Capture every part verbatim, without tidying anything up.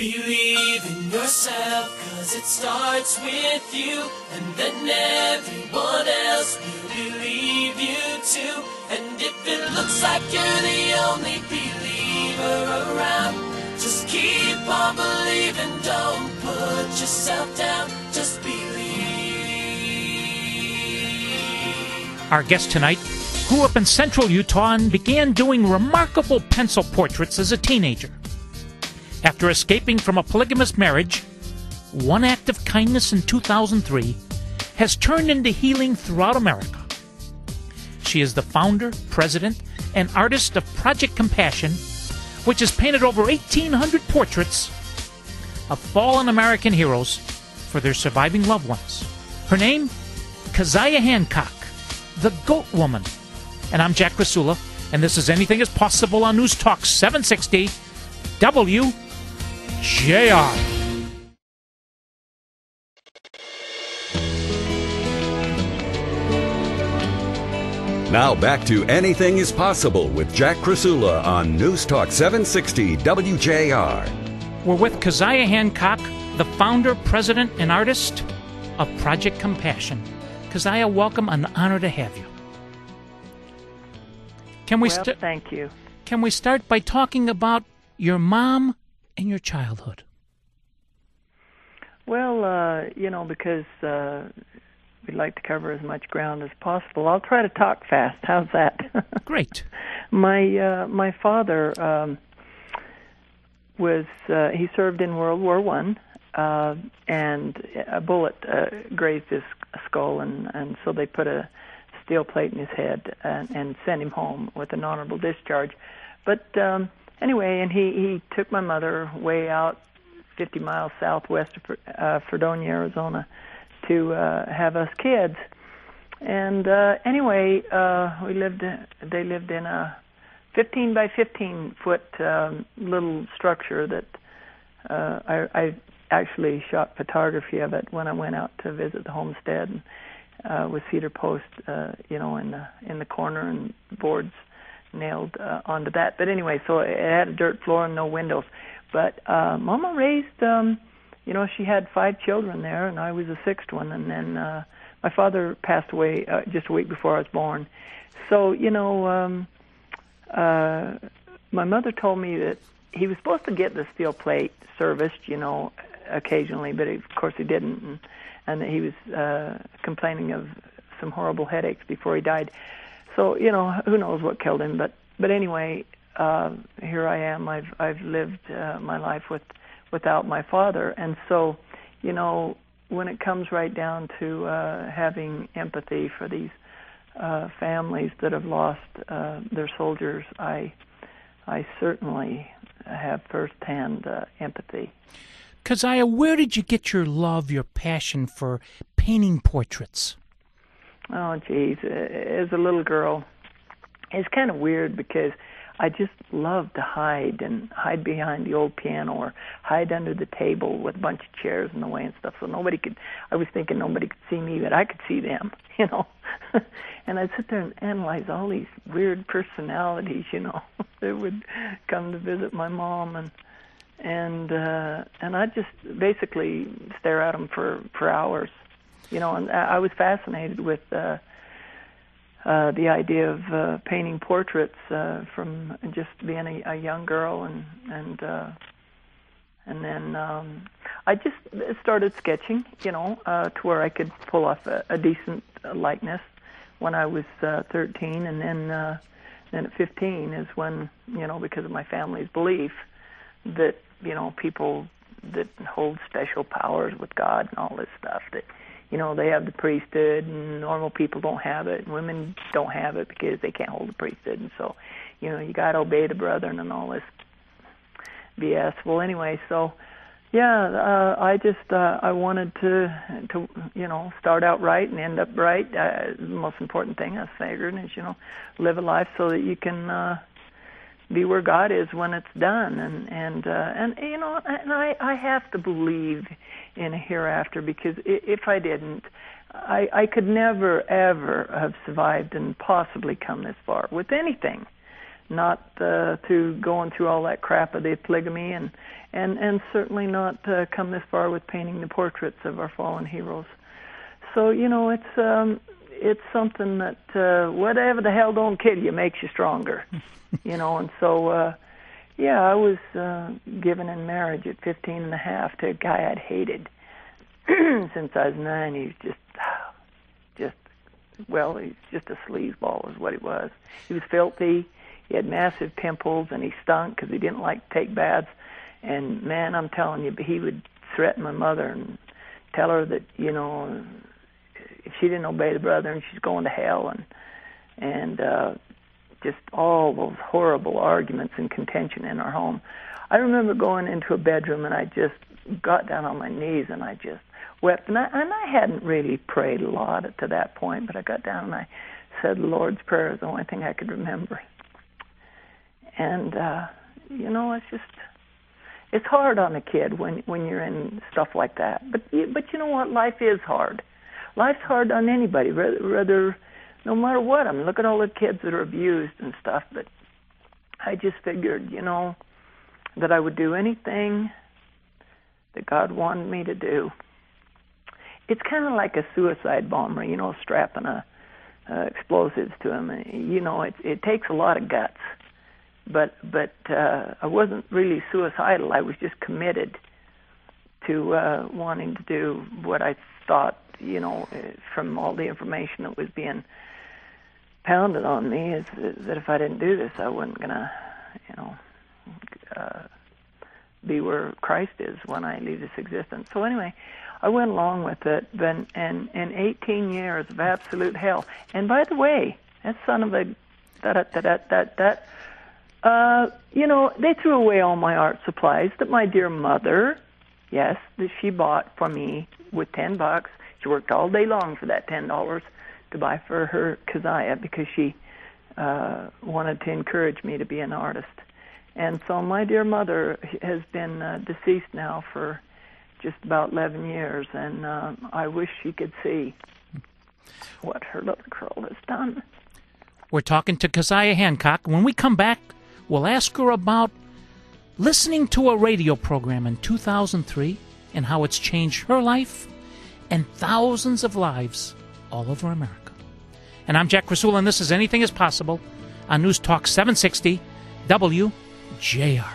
Believe in yourself, cause it starts with you, and then everyone else will believe you too. And if it looks like you're the only believer around, just keep on believing, don't put yourself down, just believe. Our guest tonight grew up in central Utah and began doing remarkable pencil portraits as a teenager. After escaping from a polygamous marriage, one act of kindness in two thousand three has turned into healing throughout America. She is the founder, president, and artist of Project Compassion, which has painted over eighteen hundred portraits of fallen American heroes for their surviving loved ones. Her name, Keziah Hancock, the Goat Woman. And I'm Jack Krasula, and this is Anything is Possible on News Talk seven sixty W J R. Now back to Anything is Possible with Jack Krasula on News Talk seven sixty W J R. We're with Keziah Hancock, the founder, president, and artist of Project Compassion. Keziah, welcome, an honor to have you. Can we well, st- thank you. Can we start by talking about your mom and your childhood? Well, uh, you know, because uh, we'd like to cover as much ground as possible, I'll try to talk fast. How's that? Great. my uh, my father um, was uh, he served in World War One, uh, and a bullet uh, grazed his skull, and, and so they put a steel plate in his head and, and sent him home with an honorable discharge. But um, anyway, and he, he took my mother way out fifty miles southwest of uh, Fredonia, Arizona, to uh, have us kids. And uh, anyway, uh, we lived. They lived in a fifteen by fifteen foot um, little structure that uh, I, I actually shot photography of it when I went out to visit the homestead. And, Uh, with cedar post, uh, you know, in the in the corner and boards nailed uh, onto that. But anyway, so it had a dirt floor and no windows. But uh, Mama raised, um, you know, she had five children there, and I was the sixth one. And then uh, my father passed away uh, just a week before I was born. So, you know, um, uh, my mother told me that he was supposed to get the steel plate serviced, you know, occasionally, but he, of course he didn't. And, and that he was uh, complaining of some horrible headaches before he died. So, you know, who knows what killed him. But but anyway, uh, here I am. I've I've lived uh, my life with without my father. And so, you know, when it comes right down to uh, having empathy for these uh, families that have lost uh, their soldiers, I I certainly have firsthand uh, empathy. Keziah, where did you get your love, your passion for painting portraits? Oh, geez. As a little girl, it's kind of weird because I just loved to hide and hide behind the old piano or hide under the table with a bunch of chairs in the way and stuff. So nobody could, I was thinking nobody could see me, but I could see them, you know. And I'd sit there and analyze all these weird personalities, you know, that would come to visit my mom. And And uh, and I just basically stare at them for, for hours, you know. And I was fascinated with uh, uh, the idea of uh, painting portraits uh, from just being a, a young girl, and and uh, and then um, I just started sketching, you know, uh, to where I could pull off a, a decent likeness when I was uh, thirteen, and then uh, then at fifteen is when, you know, because of my family's belief that, you know, people that hold special powers with God and all this stuff, that, you know, they have the priesthood and normal people don't have it, and women don't have it because they can't hold the priesthood, and so, you know, you got to obey the brethren and all this B S. Well, anyway, so, yeah, uh, I just, uh, I wanted to, to, you know, start out right and end up right. Uh, the most important thing, I figured, is, you know, live a life so that you can, uh, be where God is when it's done, and and uh, and you know, and I, I have to believe in a hereafter, because if I didn't, I I could never ever have survived and possibly come this far with anything, not uh, through going through all that crap of the polygamy and and and certainly not uh, come this far with painting the portraits of our fallen heroes. So you know, it's um, it's something that uh, whatever the hell don't kill you makes you stronger, you know. And so, uh, yeah, I was uh, given in marriage at fifteen and a half to a guy I'd hated since I was nine. He was just, just, well, he's just a sleazeball is what he was. He was filthy. He had massive pimples, and he stunk because he didn't like to take baths. And, man, I'm telling you, he would threaten my mother and tell her that, you know, if she didn't obey the brother, and she's going to hell, and and uh, just all those horrible arguments and contention in our home. I remember going into a bedroom, and I just got down on my knees, and I just wept. And I, and I hadn't really prayed a lot to that point, but I got down and I said the Lord's Prayer. It was the only thing I could remember. And, uh, you know, it's just, it's hard on a kid when, when you're in stuff like that. But, but you know what? Life is hard. Life's hard on anybody, rather, rather no matter what. I mean, look at all the kids that are abused and stuff. But I just figured, you know, that I would do anything that God wanted me to do. It's kind of like a suicide bomber, you know, strapping a, uh, explosives to him. You know, it, it takes a lot of guts. But but uh, I wasn't really suicidal. I was just committed to uh, wanting to do what I thought, you know, from all the information that was being pounded on me, is that if I didn't do this, I wasn't going to, you know, uh, be where Christ is when I leave this existence. So anyway, I went along with it, but, and, and eighteen years of absolute hell. And by the way, that son of a, that, that, that, that, that, uh, you know, they threw away all my art supplies that my dear mother, yes, that she bought for me with ten bucks. She worked all day long for that ten dollars to buy for her Keziah because she uh, wanted to encourage me to be an artist. And so my dear mother has been uh, deceased now for just about eleven years, and uh, I wish she could see what her little girl has done. We're talking to Keziah Hancock. When we come back, we'll ask her about listening to a radio program in two thousand three and how it's changed her life and thousands of lives all over America. And I'm Jack Krasula, and this is Anything is Possible on News Talk seven sixty W J R.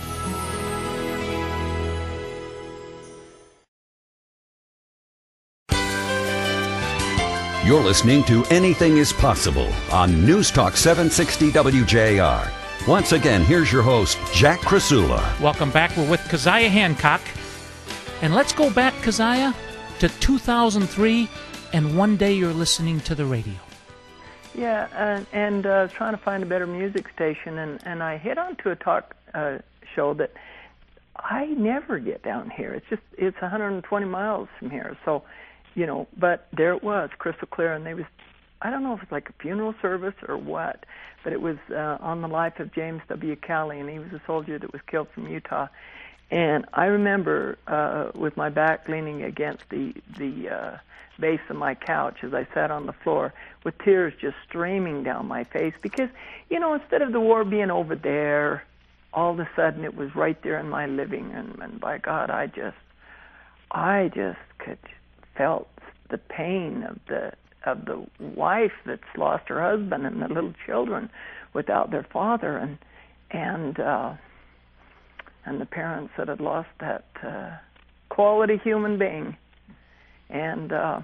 You're listening to Anything is Possible on News Talk seven sixty W J R. Once again, here's your host, Jack Krasula. Welcome back. We're with Keziah Hancock. And let's go back, Keziah, to two thousand three, and one day you're listening to the radio. Yeah, and, and uh, trying to find a better music station, and, and I hit onto a talk uh, show that I never get down here. It's just, it's one hundred twenty miles from here. So, you know, but there it was, crystal clear, and they was, I don't know if it's like a funeral service or what, but it was uh, on the life of James W. Calley, and he was a soldier that was killed from Utah. And I remember uh, with my back leaning against the the uh, base of my couch as I sat on the floor with tears just streaming down my face because, you know, instead of the war being over there, all of a sudden it was right there in my living room. And by God, I just, I just could felt the pain of the of the wife that's lost her husband and the little children without their father, and and uh, and the parents that had lost that uh, quality human being. And uh,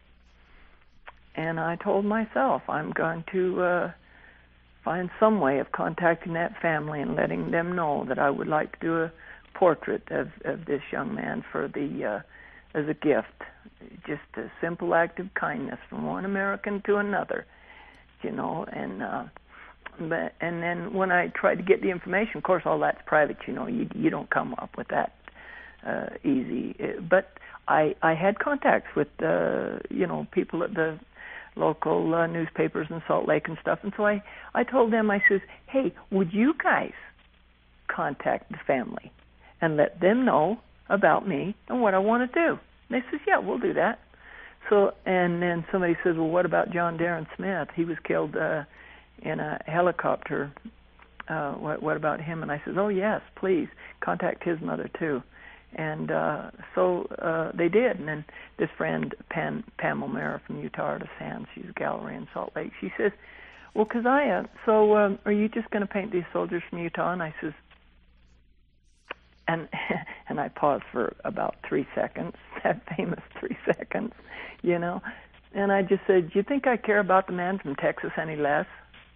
and I told myself I'm going to uh, find some way of contacting that family and letting them know that I would like to do a portrait of, of this young man for the uh, as a gift, just a simple act of kindness from one American to another, you know. And uh, but and then when I tried to get the information, of course, all that's private, you know. You you don't come up with that uh, easy. But I I had contacts with uh, you know, people at the local uh, newspapers in Salt Lake and stuff, and so I I told them, I says, hey, would you guys contact the family and let them know about me and what I want to do? And they says, yeah, we'll do that. So, and then somebody says, well, what about John Darren Smith? He was killed uh, in a helicopter uh, what, what about him? And I said, oh, yes, please, contact his mother, too. And uh, so uh, they did. And then this friend, Pam, Pam O'Mara from Utah Artist Hands, she's a gallery in Salt Lake, she says, well, Keziah, so um, are you just going to paint these soldiers from Utah? And I says, and and I paused for about three seconds, that famous three seconds, you know. And I just said, do you think I care about the man from Texas any less?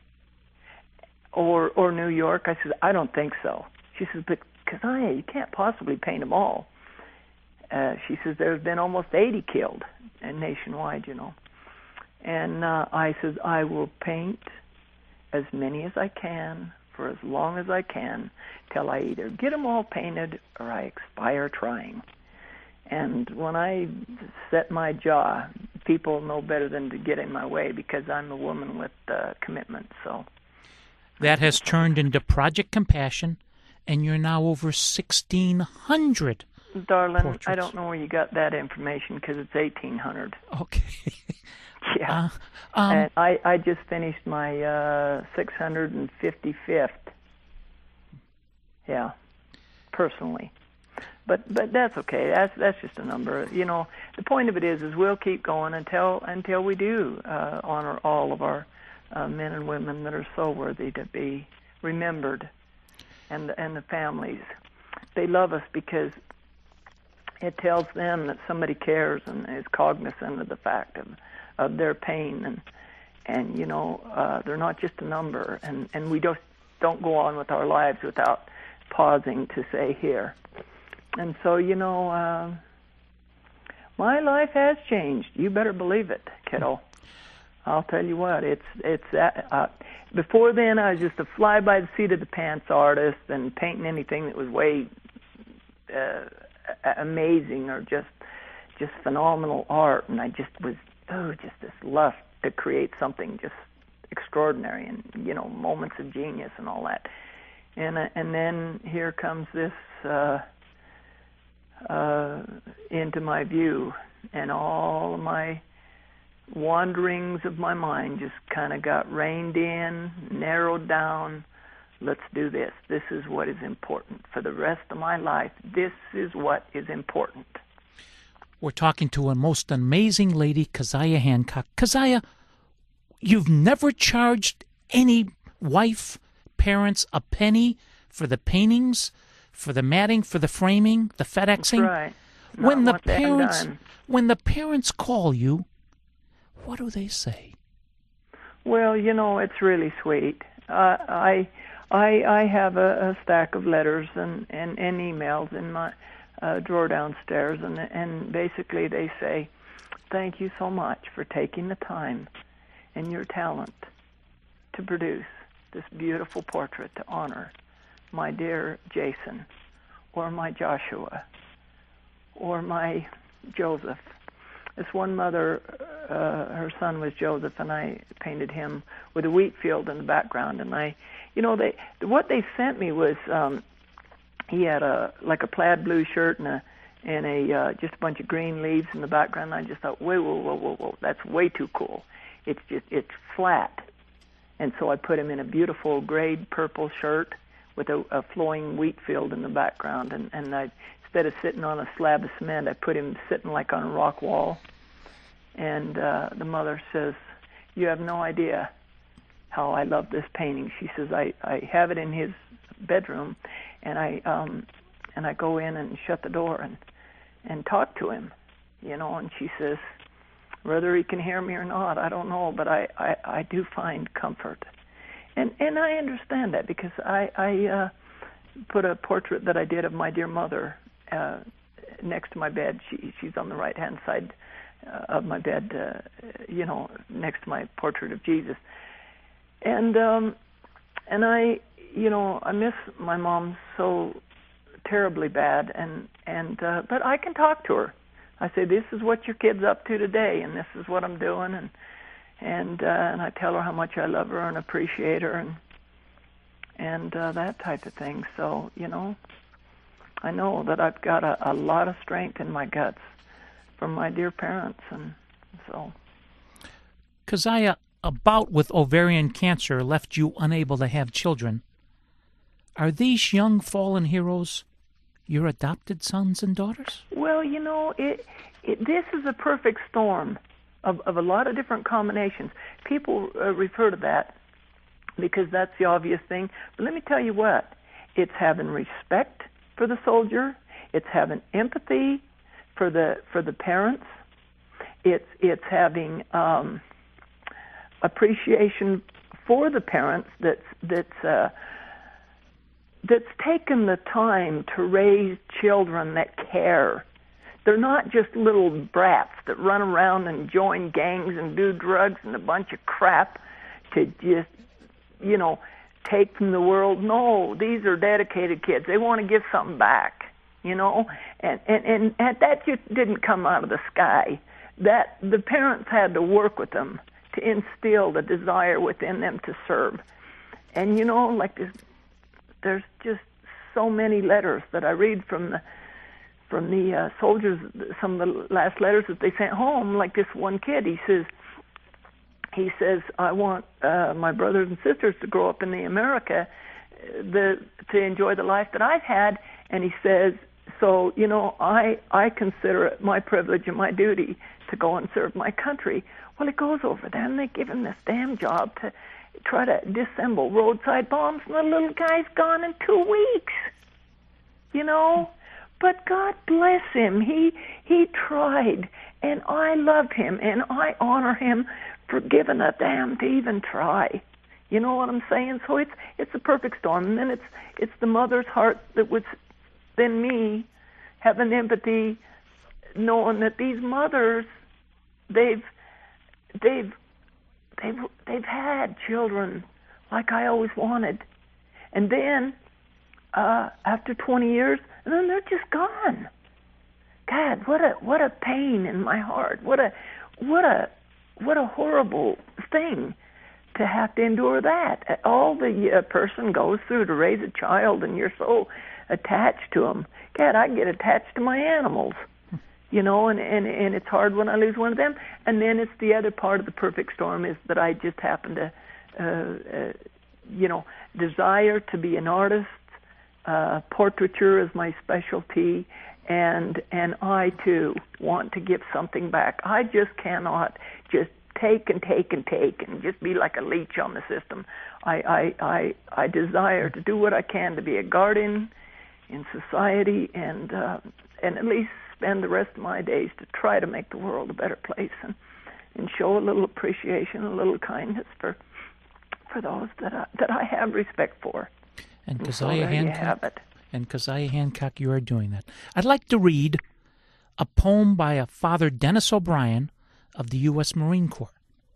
Or or New York? I said, I don't think so. She says, but Keziah, you can't possibly paint them all. Uh, she says, there's been almost eighty killed, and nationwide, you know. And uh, I says, I will paint as many as I can for as long as I can till I either get them all painted or I expire trying. And when I set my jaw, people know better than to get in my way because I'm a woman with uh, commitment. So that has turned into Project Compassion, and you're now over sixteen hundred. Darling, portraits. I don't know where you got that information because it's eighteen hundred. Okay. Yeah. Uh, um, and I, I just finished my uh, six hundred fifty-fifth. Yeah, personally. But but that's okay. That's that's just a number. You know, the point of it is, is we'll keep going until until we do uh, honor all of our uh, men and women that are so worthy to be remembered, and the, and the families. They love us because it tells them that somebody cares and is cognizant of the fact of, of their pain, and and you know uh, they're not just a number, and, and we just don't go on with our lives without pausing to say here. And so you know, uh, my life has changed. You better believe it, kiddo. I'll tell you what, it's it's that. Uh, before then, I was just a fly by the seat of the pants artist and painting anything that was way uh, amazing or just just phenomenal art, and I just was oh, just this lust to create something just extraordinary, and you know, moments of genius and all that. And uh, and then here comes this uh, uh, into my view, and all of my wanderings of my mind just kind of got reined in, narrowed down. Let's do this. This is what is important for the rest of my life. This is what is important. We're talking to a most amazing lady, Keziah Hancock. Keziah, you've never charged any wife, parents a penny for the paintings, for the matting, for the framing, the FedExing? That's right. When the Not what they have parents, done. when the parents call you, what do they say? Well, you know, it's really sweet. Uh, I, I, I have a, a stack of letters and, and, and emails in my uh, drawer downstairs, and and basically they say, "Thank you so much for taking the time and your talent to produce this beautiful portrait to honor my dear Jason, or my Joshua, or my Joseph." This one mother, uh, her son was Joseph, and I painted him with a wheat field in the background. And I, you know, they what they sent me was um, he had a like a plaid blue shirt and a and a uh, just a bunch of green leaves in the background. And I just thought, whoa, whoa, whoa, whoa, whoa, that's way too cool. It's just it's flat, and so I put him in a beautiful grayed purple shirt with a, a flowing wheat field in the background, and and I. Instead of sitting on a slab of cement, I put him sitting like on a rock wall. And uh, the mother says, "You have no idea how I love this painting." She says, I, I have it in his bedroom, and I um, and I go in and shut the door and, and talk to him, you know. And she says, whether he can hear me or not, I don't know, but I, I, I do find comfort. And and I understand that because I, I uh, put a portrait that I did of my dear mother Uh, next to my bed. She she's on the right hand side uh, of my bed, uh, you know, next to my portrait of Jesus. And um, and I, you know, I miss my mom so terribly bad. And and uh, but I can talk to her. I say, this is what your kid's up to today, and this is what I'm doing, and and uh, and I tell her how much I love her and appreciate her, and and uh, that type of thing. So you know. I know that I've got a, a lot of strength in my guts from my dear parents, and so. Keziah, a bout with ovarian cancer left you unable to have children. Are these young fallen heroes your adopted sons and daughters? Well, you know, it, it this is a perfect storm of, of a lot of different combinations. People uh, refer to that because that's the obvious thing. But let me tell you what. It's having respect for the soldier. It's having empathy for the for the parents. It's it's having um, appreciation for the parents that's that's uh, that's taken the time to raise children that care. They're not just little brats that run around and join gangs and do drugs and a bunch of crap to just, you know, take from the world. No, these are dedicated kids. They want to give something back, you know, and and and, and that just didn't come out of the sky. That the parents had to work with them to instill the desire within them to serve. And you know, like this, there's just so many letters that I read from the from the uh, soldiers. Some of the last letters that they sent home. Like this one kid, he says. He says, I want uh, my brothers and sisters to grow up in the America uh, the, to enjoy the life that I've had. And he says, so, you know, I, I consider it my privilege and my duty to go and serve my country. Well, it goes over there, and they give him this damn job to try to disassemble roadside bombs, and the little guy's gone in two weeks, you know. But God bless him. He, he tried, and I love him, and I honor him for giving a damn to even try. You know what I'm saying? So it's it's a perfect storm. And then it's it's the mother's heart that was then me having empathy, knowing that these mothers, they've they've they've they've had children like I always wanted. And then uh, after twenty years, and then they're just gone. God, what a what a pain in my heart. What a what a What a horrible thing to have to endure that. All the uh, person goes through to raise a child, and you're so attached to them. God, I get attached to my animals, you know, and, and, and it's hard when I lose one of them. And then it's the other part of the perfect storm is that I just happen to, uh, uh, you know, desire to be an artist. Uh, portraiture is my specialty. And and I, too, want to give something back. I just cannot just take and take and take and just be like a leech on the system. I, I, I, I desire to do what I can to be a guardian in society and uh, and at least spend the rest of my days to try to make the world a better place and, and show a little appreciation, a little kindness for for those that I, that I have respect for. And and so Keziah there you Hancock. have it. And Keziah Hancock, you are doing that. I'd like to read a poem by a Father Dennis O'Brien of the U S Marine Corps.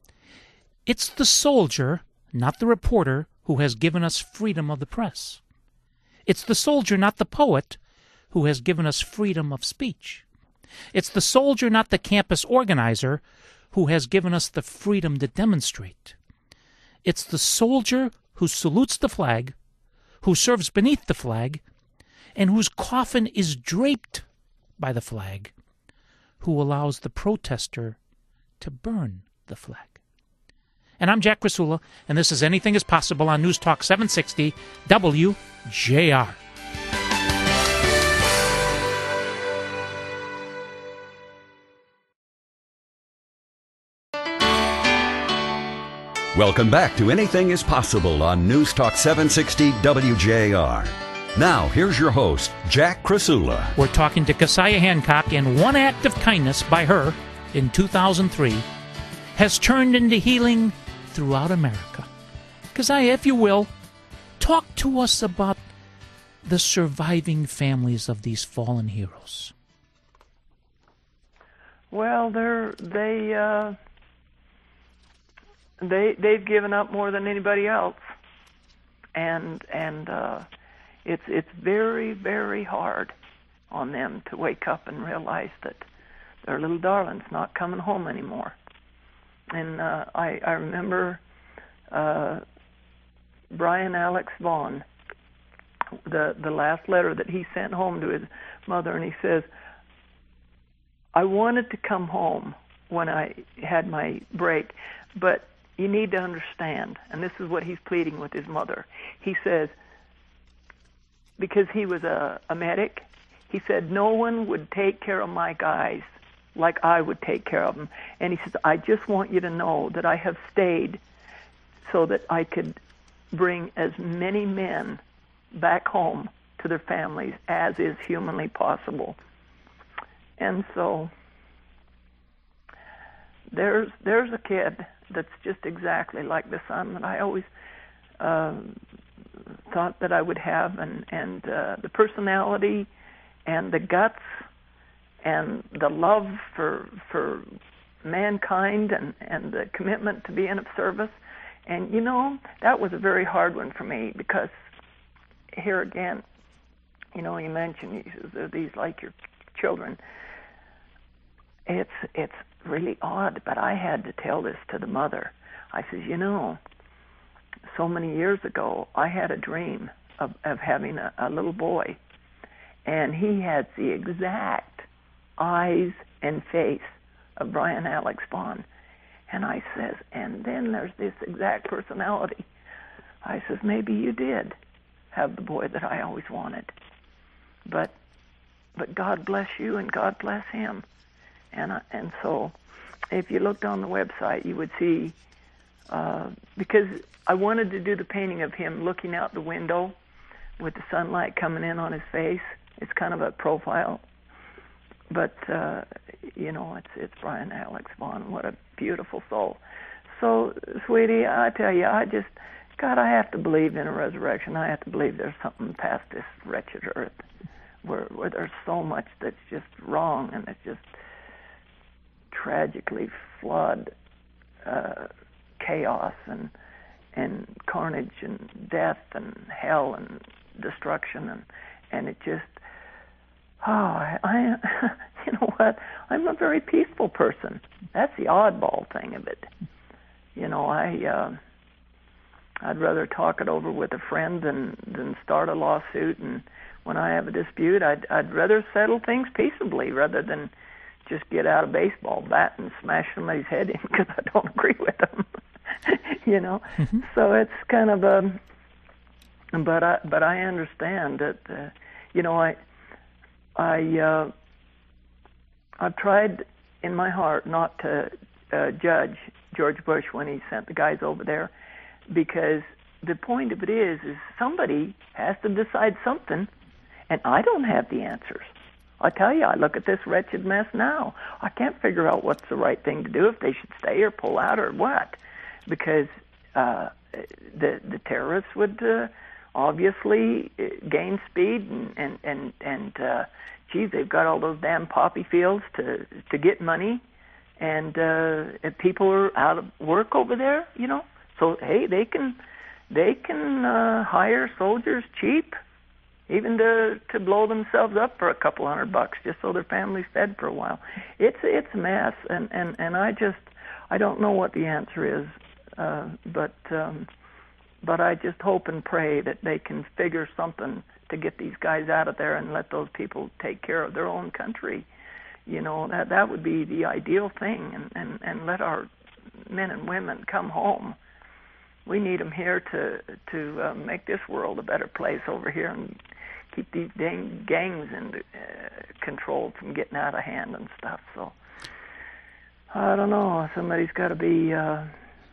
It's the soldier, not the reporter, who has given us freedom of the press. It's the soldier, not the poet, who has given us freedom of speech. It's the soldier, not the campus organizer, who has given us the freedom to demonstrate. It's the soldier who salutes the flag, who serves beneath the flag, and whose coffin is draped by the flag, who allows the protester to burn the flag. And I'm Jack Krasula, and this is Anything is Possible on News Talk seven sixty W J R. Welcome back to Anything is Possible on News Talk seven sixty W J R. Now, here's your host, Jack Krasula. We're talking to Keziah Hancock, and one act of kindness by her in two thousand three has turned into healing throughout America. Keziah, if you will, talk to us about the surviving families of these fallen heroes. Well, they're they uh, they they've given up more than anybody else, and and uh, it's it's very very hard on them to wake up and realize that their little darling's not coming home anymore. And uh, I I remember uh, Brian Alex Vaughn, the the last letter that he sent home to his mother, and he says, I wanted to come home when I had my break, but you need to understand, and this is what he's pleading with his mother. He says, because he was a, a medic, he said no one would take care of my guys like I would take care of them. And he says, I just want you to know that I have stayed so that I could bring as many men back home to their families as is humanly possible. And so there's there's a kid that's just exactly like the son that I always uh, thought that I would have, and and uh, the personality and the guts and the love for for mankind and, and the commitment to being of service. And, you know, that was a very hard one for me because here again, you know, you mentioned these, these like your children. It's it's really odd, but I had to tell this to the mother. I says, you know, so many years ago, I had a dream of, of having a, a little boy, and he had the exact eyes and face of Brian Alex Vaughn. And I says, and then there's this exact personality. I says, maybe you did have the boy that I always wanted. But but God bless you and God bless him. And I, and so if you looked on the website, you would see, uh, because I wanted to do the painting of him looking out the window with the sunlight coming in on his face. It's kind of a profile. But, uh, you know, it's it's Brian Alex Vaughn. What a beautiful soul. So, sweetie, I tell you, I just, God, I have to believe in a resurrection. I have to believe there's something past this wretched earth where where there's so much that's just wrong and it's just tragically flood uh, chaos and and carnage and death and hell and destruction and and it just. Oh, I, I, you know what? I'm a very peaceful person. That's the oddball thing of it. You know, I, uh, I'd rather talk it over with a friend than than start a lawsuit. And when I have a dispute, I'd I'd rather settle things peaceably rather than just get out a baseball bat and smash somebody's head in because I don't agree with them. You know, mm-hmm. So it's kind of a. But I but I understand that. Uh, you know, I. I uh, I've tried in my heart not to uh, judge George Bush when he sent the guys over there, because the point of it is, is somebody has to decide something, and I don't have the answers. I tell you, I look at this wretched mess now. I can't figure out what's the right thing to do, if they should stay or pull out or what, because uh, the the terrorists would. Uh, obviously gain speed and and and, and uh, geez, they've got all those damn poppy fields to to get money, and uh, if people are out of work over there, you know, so hey, they can they can uh, hire soldiers cheap, even to to blow themselves up for a couple hundred bucks just so their family's fed for a while. It's it's a mess, and and and I just I don't know what the answer is, uh, but. Um, But I just hope and pray that they can figure something to get these guys out of there and let those people take care of their own country. You know, that that would be the ideal thing, and, and, and let our men and women come home. We need them here to to uh, make this world a better place over here and keep these dang gangs in uh, control from getting out of hand and stuff. So I don't know. Somebody's got to be. Uh,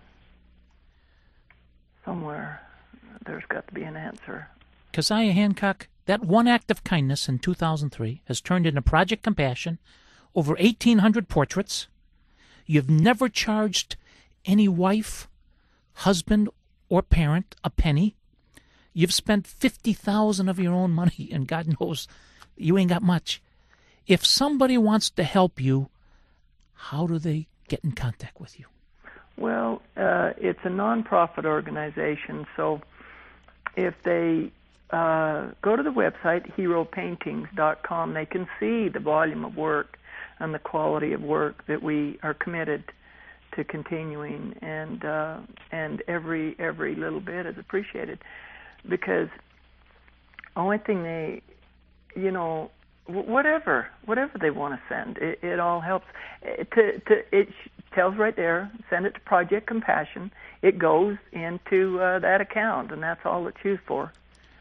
Somewhere there's got to be an answer. Keziah Hancock, that one act of kindness in two thousand three has turned into Project Compassion, over eighteen hundred portraits. You've never charged any wife, husband, or parent a penny. You've spent fifty thousand dollars of your own money, and God knows you ain't got much. If somebody wants to help you, how do they get in contact with you? Well, uh, it's a nonprofit organization, so if they uh, go to the website, hero paintings dot com, they can see the volume of work and the quality of work that we are committed to continuing, and uh, and every every little bit is appreciated, because the only thing they, you know, whatever whatever they want to send, it, it all helps. It, to, to, it tells right there, send it to Project Compassion. It goes into uh, that account, and that's all it's used for.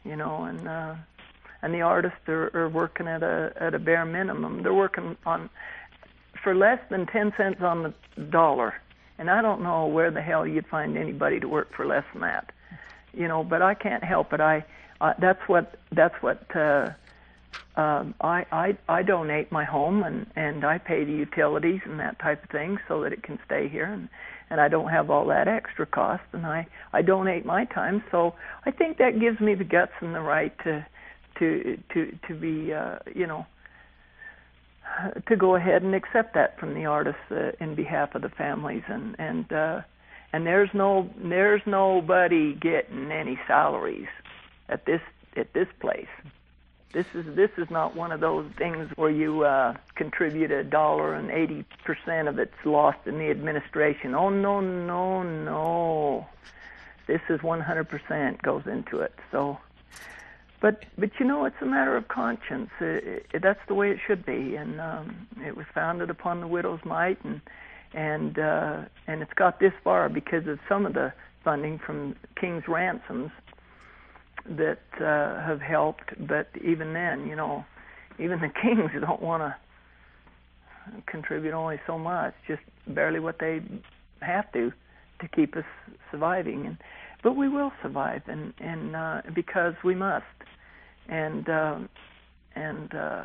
you know, and uh, and the artists are, are working at a at a bare minimum. They're working on for less than ten cents on the dollar, and I don't know where the hell you'd find anybody to work for less than that, you know. But I can't help it. I uh, that's what that's what uh, um, I, I I donate my home, and and I pay the utilities and that type of thing so that it can stay here, and and I don't have all that extra cost, and I I donate my time. So I think that gives me the guts and the right to to to to be uh, you know to go ahead and accept that from the artists uh, in behalf of the families, and and uh, and there's no there's nobody getting any salaries at this at this place. This is this is not one of those things where you uh, contribute a dollar and eighty percent of it's lost in the administration. Oh no no no! This is one hundred percent goes into it. So. But but you know, it's a matter of conscience. It, it, that's the way it should be, and um, it was founded upon the widow's mite, and and uh, and it's got this far because of some of the funding from King's ransoms that uh, have helped. But even then, you know, even the kings don't want to contribute only so much, just barely what they have to to keep us surviving. And but we will survive, and and uh, because we must. And uh, and uh,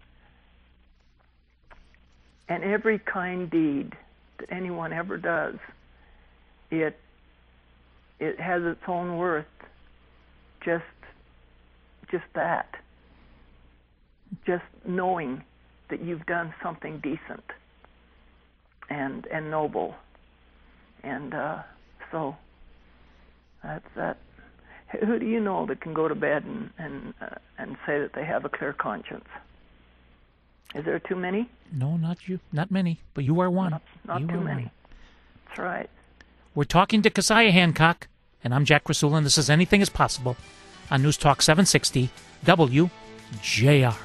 and every kind deed that anyone ever does, it it has its own worth. Just just that. Just knowing that you've done something decent and and noble, and uh, so that's that. Who do you know that can go to bed and and uh, and say that they have a clear conscience? Is there too many? No, not you. Not many, but you are one. Not, not you too are many. One. That's right. We're talking to Keziah Hancock, and I'm Jack Krasula, and this is Anything is Possible on News Talk seven sixty W J R.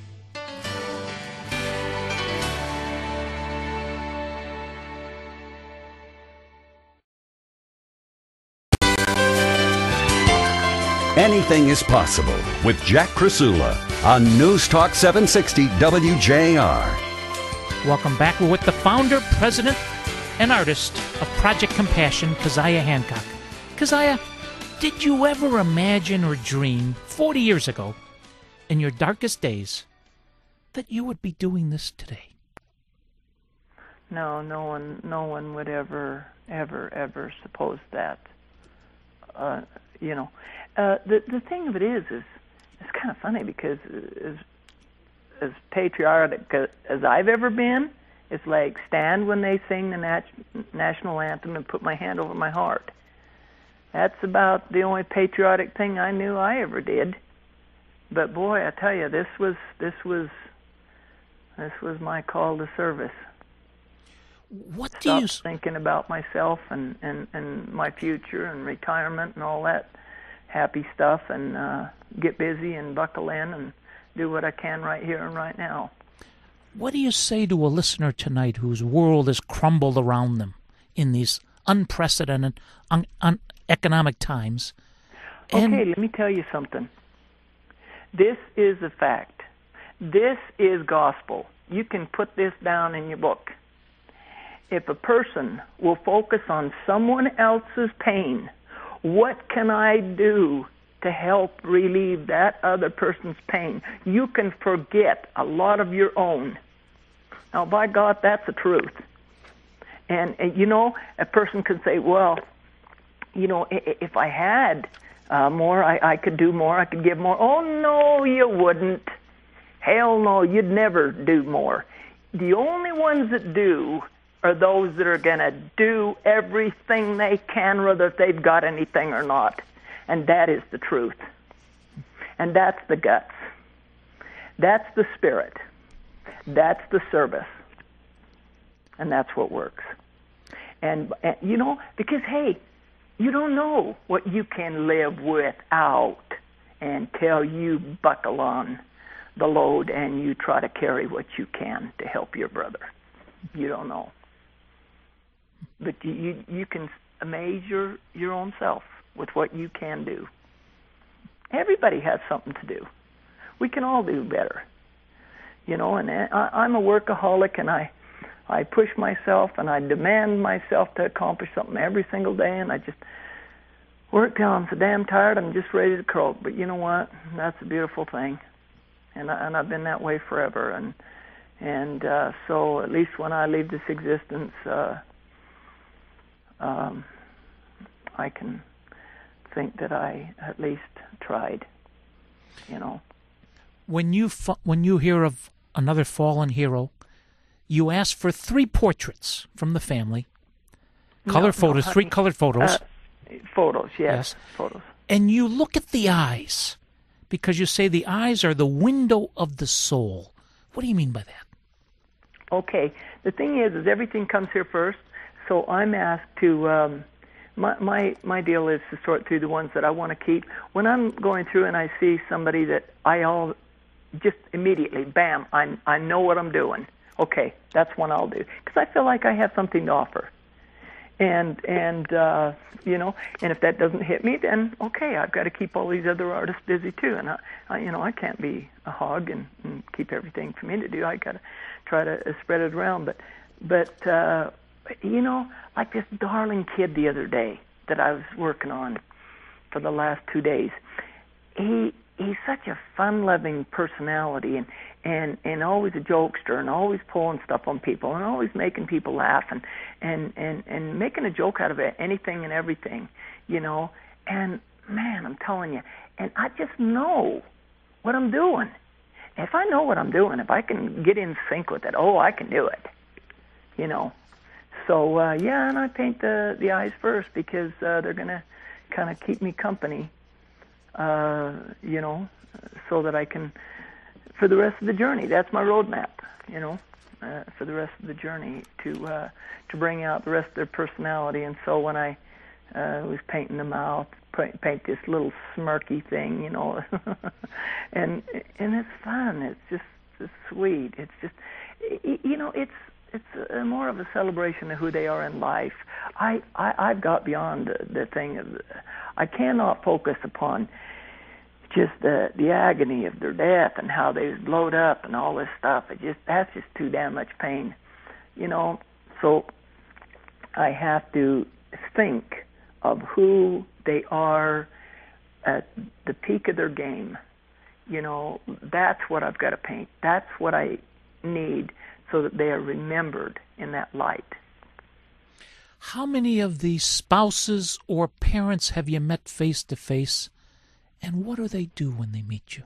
Anything is Possible with Jack Krasula on News Talk seven sixty W J R. Welcome back. We're with the founder, president, and artist of Project Compassion, Keziah Hancock. Keziah, did you ever imagine or dream forty years ago, in your darkest days, that you would be doing this today? No, no one, no one would ever, ever, ever suppose that. Uh, you know, uh, the the thing of it is, is it's kind of funny because as as patriotic as I've ever been, it's like stand when they sing the nat- national anthem and put my hand over my heart. That's about the only patriotic thing I knew I ever did. But boy, I tell you, this was this was this was my call to service. What do you Stop thinking about myself and, and, and my future and retirement and all that happy stuff, and uh, get busy and buckle in and do what I can right here and right now. What do you say to a listener tonight whose world has crumbled around them in these unprecedented un- un- economic times? And okay, let me tell you something. This is a fact. This is gospel. You can put this down in your book. If a person will focus on someone else's pain, what can I do to help relieve that other person's pain? You can forget a lot of your own. Now, by God, that's the truth. And, and you know, a person could say, well, you know, if I had uh, more, I, I could do more, I could give more. Oh, no, you wouldn't. Hell no, you'd never do more. The only ones that do are those that are going to do everything they can, whether if they've got anything or not. And that is the truth. And that's the guts. That's the spirit. That's the service. And that's what works. And, and you know, because, hey, you don't know what you can live without until you buckle on the load and you try to carry what you can to help your brother. You don't know. But you, you, you can amaze your, your own self with what you can do. Everybody has something to do. We can all do better, you know. And I, I'm a workaholic, and I, I push myself, and I demand myself to accomplish something every single day, and I just work till I'm so damn tired, I'm just ready to croak. But you know what? That's a beautiful thing, and I, and I've been that way forever. And and uh, so at least when I leave this existence, uh, um, I can think that I at least tried, you know. When you fa- when you hear of another fallen hero, you ask for three portraits from the family, color No, photos, no, three honey. colored photos, Uh, photos, yes, Yes. photos. and you look at the eyes because you say the eyes are the window of the soul. What do you mean by that? Okay, the thing is, is everything comes here first, so I'm asked to. Um, my my my deal is to sort through the ones that I want to keep. When I'm going through and I see somebody that I all just immediately, bam, I I know what I'm doing. Okay, that's one I'll do because I feel like I have something to offer. And and uh, you know, and if that doesn't hit me, then okay, I've got to keep all these other artists busy too. And I, I you know, I can't be a hog and, and keep everything for me to do. I got to try to uh, spread it around. But but uh, you know, like this darling kid the other day that I was working on for the last two days. He he's such a fun-loving personality, and. And, and always a jokester, and always pulling stuff on people, and always making people laugh, and, and, and, and making a joke out of it, anything and everything, you know. And, man, I'm telling you, and I just know what I'm doing. If I know what I'm doing, if I can get in sync with it, oh, I can do it, you know. So, uh, yeah, and I paint the, the eyes first because uh, they're going to kind of keep me company, uh, you know, so that I can... for the rest of the journey. That's my roadmap, you know, uh, for the rest of the journey to uh, to bring out the rest of their personality. And so when I uh, was painting the mouth, paint, paint this little smirky thing, you know, and and it's fun. It's just it's sweet. It's just, you know, it's it's a, more of a celebration of who they are in life. I, I I've got beyond the, the thing of, I cannot focus upon just the the agony of their death and how they blowed up and all this stuff. It just that's just too damn much pain, you know. So I have to think of who they are at the peak of their game. You know, that's what I've got to paint. That's what I need so that they are remembered in that light. How many of the spouses or parents have you met face to face? And what do they do when they meet you?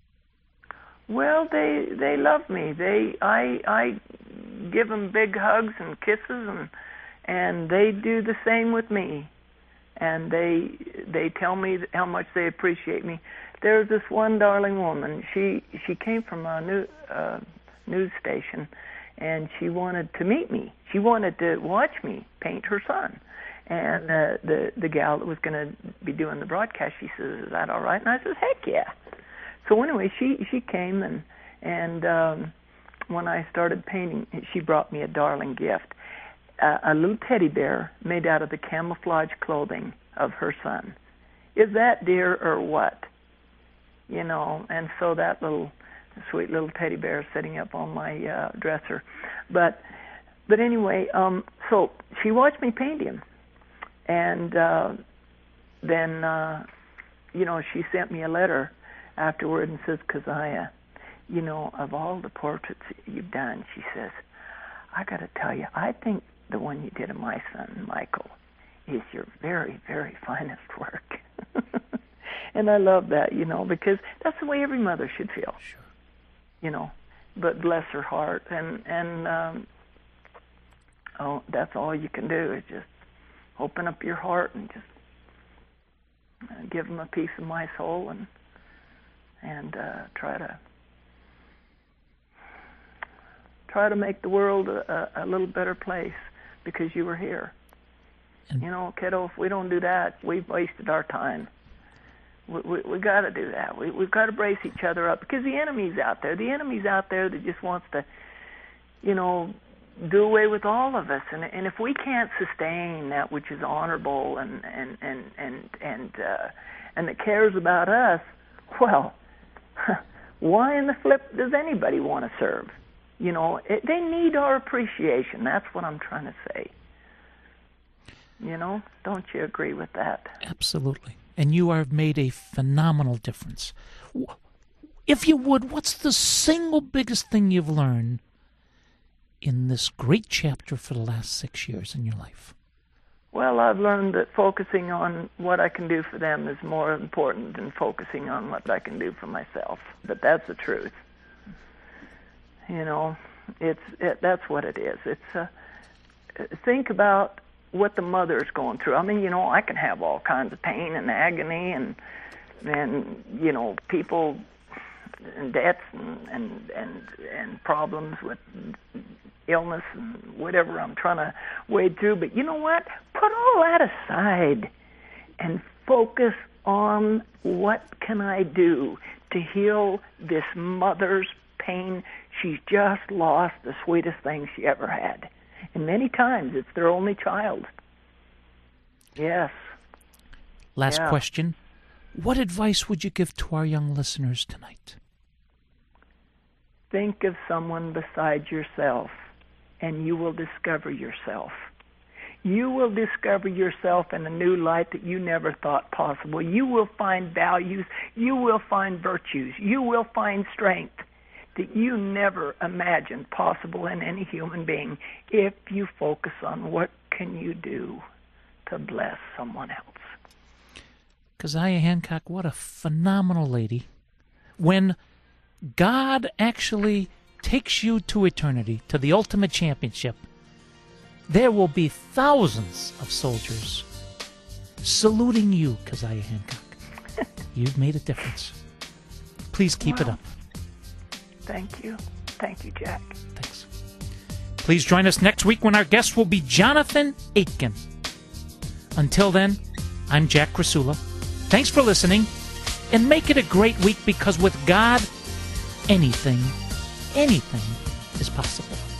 Well, they they love me. They I I give them big hugs and kisses, and and they do the same with me. And they they tell me how much they appreciate me. There's this one darling woman. She she came from a new uh, news station, and she wanted to meet me. She wanted to watch me paint her son. And uh, the the gal that was going to be doing the broadcast, she says, "Is that all right?" And I says, "Heck yeah!" So anyway, she she came, and and um, when I started painting, she brought me a darling gift, uh, a little teddy bear made out of the camouflage clothing of her son. Is that dear or what? You know, and so that little sweet little teddy bear is sitting up on my uh, dresser. But but anyway, um, so she watched me paint him. And uh, then, uh, you know, she sent me a letter afterward and says, "Keziah, you know, of all the portraits you've done," she says, "I got to tell you, I think the one you did of my son, Michael, is your very, very finest work." And I love that, you know, because that's the way every mother should feel. Sure. You know, but bless her heart. And, and um, oh, that's all you can do is just open up your heart and just uh, give them a piece of my soul, and and uh, try to try to make the world a, a little better place because you were here. And you know, kiddo, if we don't do that, we've wasted our time. We we, we got to do that. We we've got to brace each other up because the enemy's out there. The enemy's out there that just wants to, you know, do away with all of us, and and if we can't sustain that which is honorable and and and and and uh, and that cares about us, well, why in the flip does anybody want to serve? You know, it, they need our appreciation. That's what I'm trying to say. You know, don't you agree with that? Absolutely. And you have made a phenomenal difference. If you would, what's the single biggest thing you've learned in this great chapter for the last six years in your life? Well, I've learned that focusing on what I can do for them is more important than focusing on what I can do for myself. But that's the truth. You know, it's it, that's what it is. It's uh, think about what the mother's going through. I mean, you know, I can have all kinds of pain and agony and and you know, people and debts and and and, and problems with illness and whatever I'm trying to wade through. But you know what? Put all that aside and focus on what can I do to heal this mother's pain. She's just lost the sweetest thing she ever had. And many times it's their only child. Yes. Last yeah. question. What advice would you give to our young listeners tonight? Think of someone besides yourself, and you will discover yourself. You will discover yourself in a new light that you never thought possible. You will find values. You will find virtues. You will find strength that you never imagined possible in any human being if you focus on what can you do to bless someone else. Keziah Hancock, what a phenomenal lady. When God actually takes you to eternity, to the ultimate championship, there will be thousands of soldiers saluting you, Keziah Hancock. You've made a difference. Please keep well, it up. Thank you. Thank you, Jack. Thanks. Please join us next week when our guest will be Jonathan Aitken. Until then, I'm Jack Krasula. Thanks for listening, and make it a great week, because with God, anything, anything is possible.